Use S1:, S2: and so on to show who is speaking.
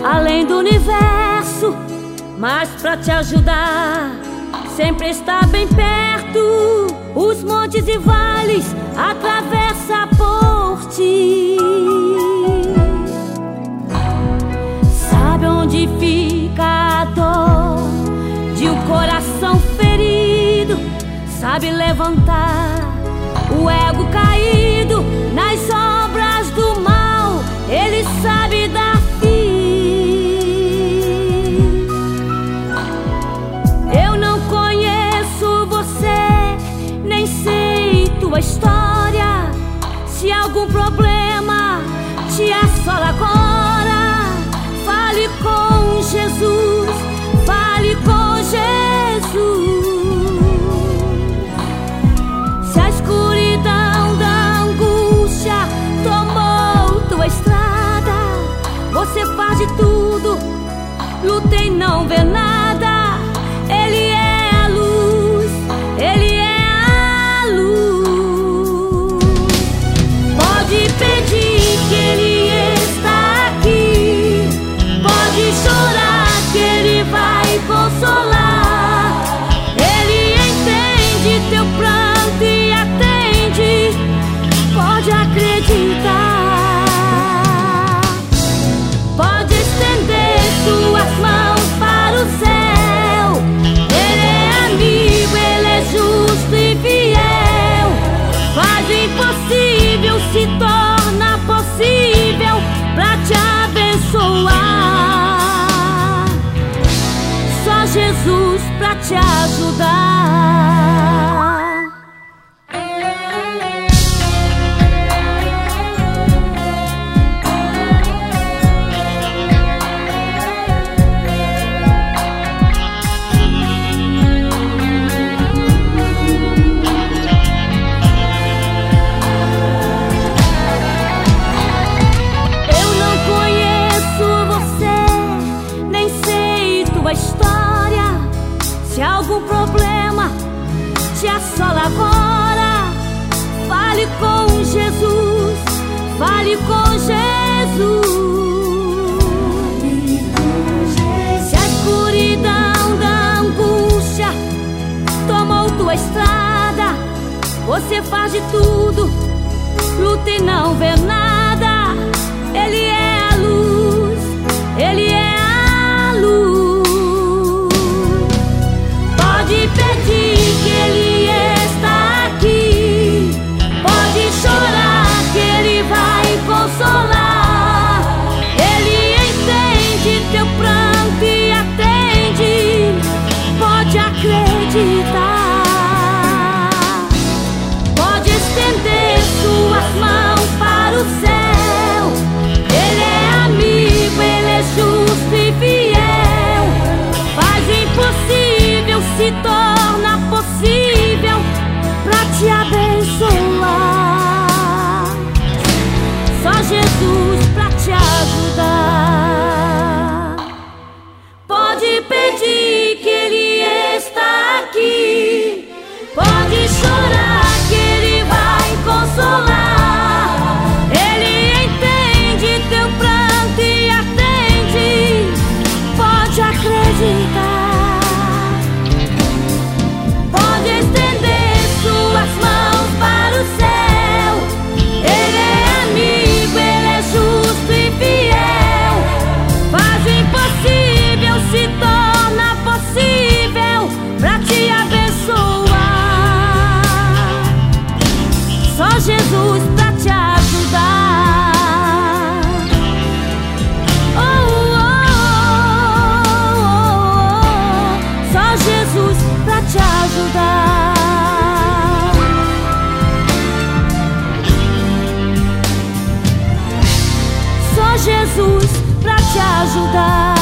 S1: além do universo, mas pra te ajudar sempre está bem perto. Os montes e vales atravessa por ti. Sabe onde fica a dor de um coração ferido, sabe levantar o ego caído nas obras do mal, ele sabe dar fim. Eu não conheço você, nem sei tua história. Se algum problema te assola agora, fale com Jesus, fale com Jesus. Se a escuridão da angústia tomou tua estrada, você faz de tudo, luta e não vê nada. Ele é a luz, ele é a luz. Pode pedir que ele está aqui, pode chorar que ele vai consolar. Ele entende teu pranto e atende, pode acreditar. Pode estender suas mãos para o céu. Ele é amigo, ele é justo e fiel. Faz o impossível, se torna possível pra te abençoar. Só Jesus pra te ajudar. História, se algum problema te assola agora, fale com Jesus, fale com Jesus. Se a escuridão da angústia tomou tua estrada, você faz de tudo, luta e não vê nada. Ele é a luz, ele é a luz. Pode pedir que ele está aqui, pode chorar que ele vai consolar. Ele entende teu pranto e atende, pode acreditar. Pode estender suas mãos para o céu. Ele é amigo, ele é justo e fiel. Faz o impossível, se torna possível pra te abençoar. Só Jesus pra te ajudar. Pode pedir que ele está aqui, pode chorar que ele vai consolar. Ele entende teu pranto e atende, pode acreditar. Se torna possível pra te abençoar. Só Jesus pra te ajudar. Oh, oh, oh, oh. Só Jesus pra te ajudar. Só Jesus pra te ajudar.